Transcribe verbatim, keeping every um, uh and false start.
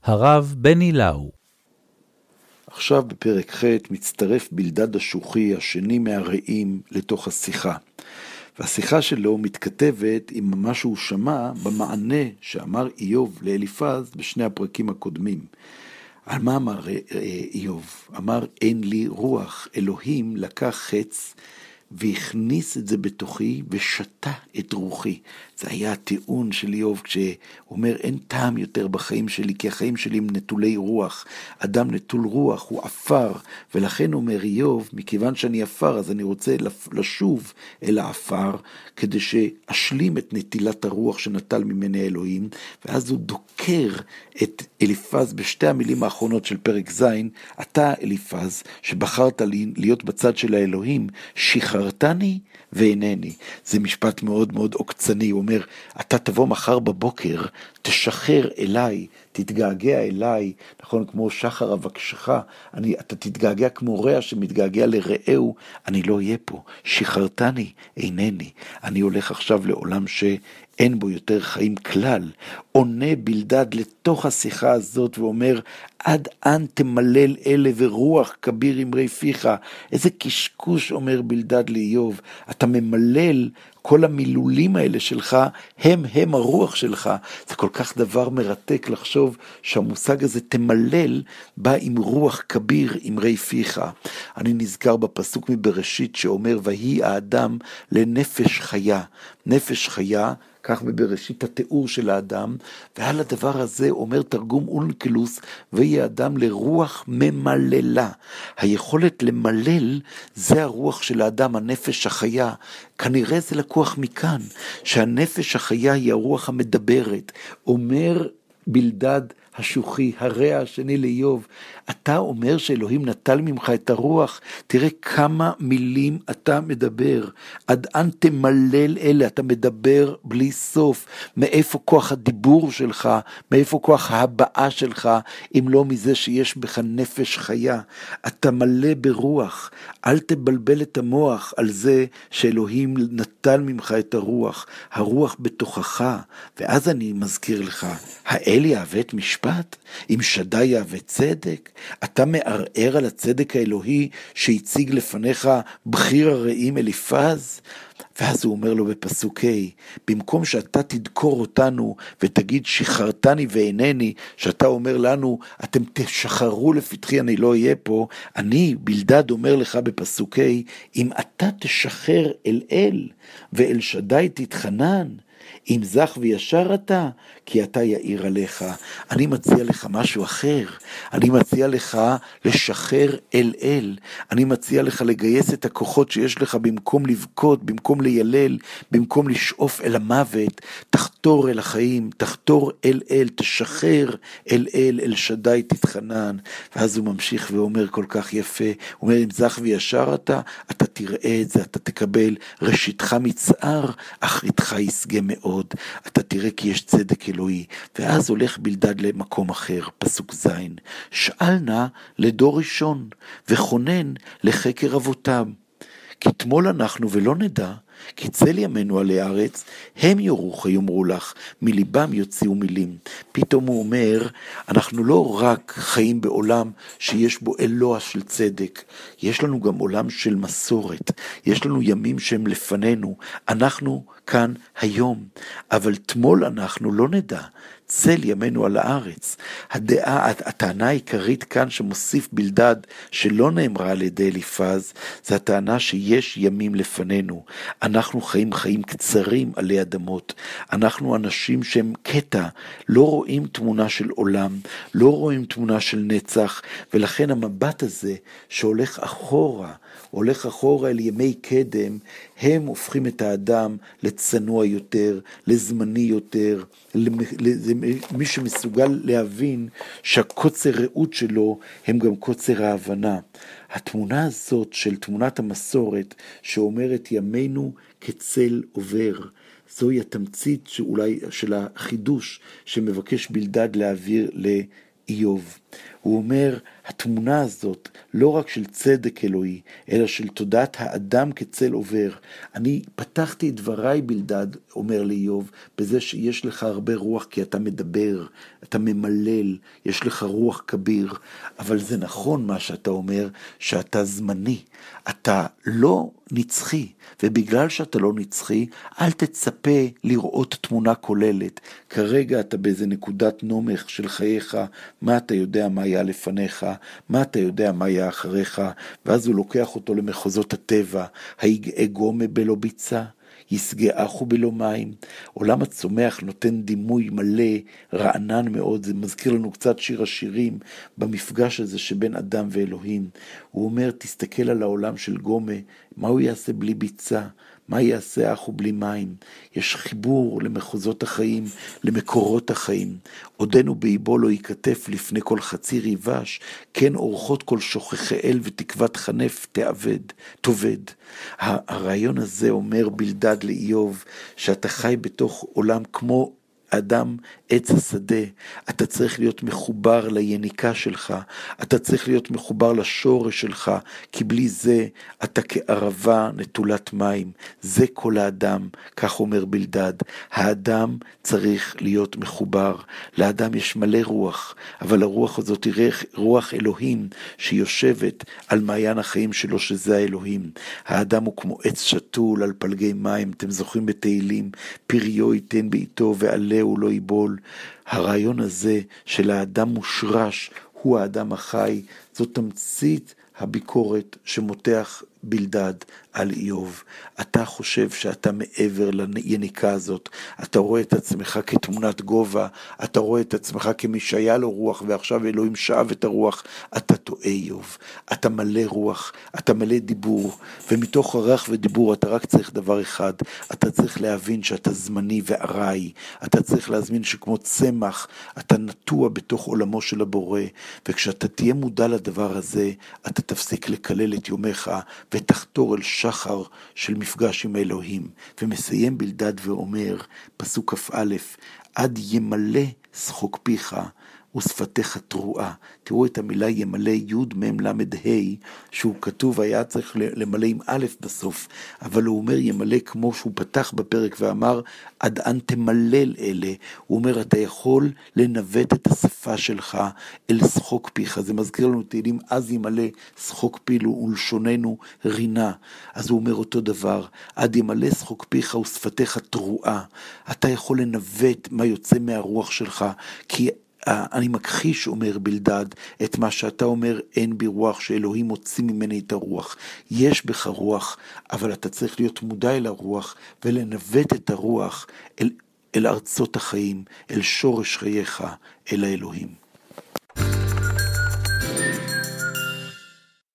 הרב בני לאו. עכשיו בפרק ח' מצטרף בלדד השוחי השני מהרעים לתוך השיחה. והשיחה שלו מתכתבת עם מה שהוא שמע במענה שאמר איוב לאליפז בשני הפרקים הקודמים. על מה אמר איוב? אמר אין לי רוח, אלוהים לקח חץ והכניס את זה בתוכי ושתה את רוחי. זה היה הטיעון של איוב כשהוא אומר אין טעם יותר בחיים שלי כי החיים שלי הם נטולי רוח. אדם נטול רוח הוא אפר, ולכן אומר איוב מכיוון שאני אפר אז אני רוצה לשוב אל האפר כדי שאשלים את נטילת הרוח שנטל ממני אלוהים. ואז הוא דוקר את אליפז בשתי המילים האחרונות של פרק ז', אתה אליפז שבחרת להיות בצד של האלוהים, שחררתני ואינני. זה משפט מאוד מאוד עוקצני. הוא אומר, אתה תבוא מחר בבוקר, תשחרר אליי, תתגעגע אליי, נכון, כמו שחר אבקשך, אני, אתה תתגעגע כמו רע שמתגעגע לרעהו, אני לא אהיה פה, שחררתני, אינני. אני הולך עכשיו לעולם שאין בו יותר חיים כלל. עונה בלדד לתוך השיחה הזאת ואומר, עד אן תמלל אלה ורוח כביר אמרי פיך. איזה קשקוש אומר בלדד לאיוב, אתה ממלל, כל המילולים האלה שלך הם הם הרוח שלך. זה כל כך דבר מרתק לחשוב שהמושג הזה תמלל בא עם רוח כביר אמרי פיך. אני נזכר בפסוק מבראשית שאומר ויהי האדם לנפש חיה. נפש חיה, כך בבראשית התיאור של האדם, ועל הדבר הזה אומר תרגום אונקלוס, ויהי האדם לרוח ממללה. היכולת למלל זה הרוח של האדם, הנפש החיה. כנראה זה לקוח מכאן, שהנפש החיה היא הרוח המדברת. אומר בלדד השוחי, הרע השני לאיוב, אתה אומר שאלוהים נטל ממך את הרוח, תראה כמה מילים אתה מדבר, עד אן תמלל אלה, אתה מדבר בלי סוף, מאיפה כוח הדיבור שלך, מאיפה כוח ההבעה שלך, אם לא מזה שיש בך נפש חיה, אתה מלא ברוח, אל תבלבל את המוח על זה שאלוהים נטל ממך את הרוח, הרוח בתוכך, ואז אני מזכיר לך, האל יהווה את משפט, אם שדי יהווה צדק, אתה מערער על הצדק האלוהי שהציג לפניך בחיר הרעים אליפז? ואז הוא אומר לו בפסוק ה', במקום שאתה תדקור אותנו ותגיד שחררתני ואינני, שאתה אומר לנו אתם תשחררו לפתחי אני לא אהיה פה, אני בלדד אומר לך בפסוק ה', אם אתה תשחרר אל אל ואל שדי תתחנן, אם זך וישר אתה, כי אתה יאיר עליך. אני מציע לך משהו אחר. אני מציע לך לשחרר אל אל. אני מציע לך לגייס את הכוחות שיש לך במקום לבכות, במקום לילל, במקום לשאוף אל המוות. תחתור אל החיים, תחתור אל אל, תשחרר אל אל, אל שדי תתחנן. ואז הוא ממשיך ואומר כל כך יפה, הוא אומר אם זך וישר אתה, אתה תראה את זה, אתה תקבל ראשיתך מצער, אחריתך יסגה מאוד. אתה תראה כי יש צדק אלוהי. ואז הולך בלדד למקום אחר, פסוק זין, שאלנה לדור ראשון וכונן לחקר אבותם, כי תמול אנחנו ולא נדע, כי צל ימינו עלי הארץ, הם יורוך יאמרו לך, מליבם יוציאו מילים. פתאום הוא אומר, אנחנו לא רק חיים בעולם שיש בו אלוה של צדק, יש לנו גם עולם של מסורת, יש לנו ימים שהם לפנינו, אנחנו כאן היום, אבל תמול אנחנו לא נדע, צל ימינו על הארץ. הדעה, הטענה העיקרית כאן שמוסיף בלדד שלא נאמרה על ידי אליפז, זה הטענה שיש ימים לפנינו. אנחנו חיים חיים קצרים עלי אדמות. אנחנו אנשים שהם קטע, לא רואים תמונה של עולם, לא רואים תמונה של נצח, ולכן המבט הזה שהולך אחורה, הולך אחורה אל ימי קדם, הם הופכים את האדם לצנוע יותר, לזמני יותר, למי שמסוגל להבין שהקוצר ראות שלו הם גם קוצר ההבנה. התמונה הזאת של תמונת המסורת שאומרת ימינו כצל עובר, זוהי התמצית שאולי של החידוש שמבקש בלדד להעביר לאיוב. הוא אומר, התמונה הזאת, לא רק של צדק אלוהי, אלא של תודעת האדם כצל עובר. אני פתחתי את דבריי בלדד, אומר לאיוב, בזה שיש לך הרבה רוח, כי אתה מדבר, אתה ממלל, יש לך רוח כביר, אבל זה נכון מה שאתה אומר, שאתה זמני, אתה לא נצחי, ובגלל שאתה לא נצחי, אל תצפה לראות תמונה כוללת. כרגע אתה באיזה נקודת נומך של חייך, מה אתה יודע מה היה לפניך, מה אתה יודע מה היה אחריך, ואז הוא לוקח אותו למחוזות הטבע, האגומה בלא ביצה, יסגאחו בלא מים. עולם הצומח נותן דימוי מלא, רענן מאוד, זה מזכיר לנו קצת שיר השירים, במפגש הזה שבין אדם ואלוהים. הוא אומר, תסתכל על העולם של גומה, מה הוא יעשה בלי ביצה? מה יעשה אחו בלי מים? יש חיבור למחוזות החיים, למקורות החיים. עודנו באיבו לא ייכתף לפני כל חציר יבש, כן אורחות כל שוכחי אל ותקוות חנף תעבד, תובד. הרעיון הזה אומר בלדד לאיוב, שאתה חי בתוך עולם כמו אדם עץ השדה, אתה צריך להיות מחובר ליניקה שלך, אתה צריך להיות מחובר לשורש שלך, כי בלי זה אתה כערבה נטולת מים, זה כל האדם, כך אומר בלדד, האדם צריך להיות מחובר, לאדם יש מלא רוח, אבל הרוח הזאת היא רוח אלוהים, שיושבת על מעיין החיים שלו, שזה האלוהים. האדם הוא כמו עץ שתול על פלגי מים, אתם זוכרים בתהילים, פריו ייתן בעיתו ועלהו לא ייבול. הרעיון הזה של האדם מושרש, הוא האדם החי, זו תמצית הביקורת שמותח בלדד על איוב. אתה חושב שאתה מעבר ליניקה הזאת, אתה רואה את עצמך כתמונת גובה, אתה רואה את עצמך כמי שהיה לו רוח ועכשיו אלוהים שאב את הרוח, אתה טועה איוב, אתה מלא רוח, אתה מלא דיבור, ומתוך הרך ודיבור אתה רק צריך דבר אחד, אתה צריך להבין שאתה זמני ועראי, אתה צריך להזמין שכמו צמח, אתה נטוע בתוך עולמו של הבורא, וכשאתה תהיה מודע לדבר הזה, אתה תפסיק לקלל את יומך, ותחתור אל שחר של מפגש עם האלוהים. ומסיים בלדד ואומר, פסוק כ"א, עד ימלא שחוק פיך ושפתיך תרועה. תראו את המילה ימלא, י' מ' ל' ה', שהוא כתוב, היה צריך למלא עם א' בסוף, אבל הוא אומר ימלא כמו שהוא פתח בפרק ואמר, עד אן תמלל אלה. הוא אומר, אתה יכול לנווט את השפה שלך אל שחוק פיך. זה מזכיר לנו תהילים, אז ימלא שחוק פילו ולשוננו רינה. אז הוא אומר אותו דבר, עד ימלא שחוק פיך ושפתיך תרועה. אתה יכול לנווט מה יוצא מהרוח שלך, כי אני מכחיש, אומר בלדד, את מה שאתה אומר, אין בי רוח, שאלוהים מוציא ממני את הרוח. יש בך רוח, אבל אתה צריך להיות מודע אל הרוח, ולנווט את הרוח אל, אל ארצות החיים, אל שורש חייך, אל האלוהים.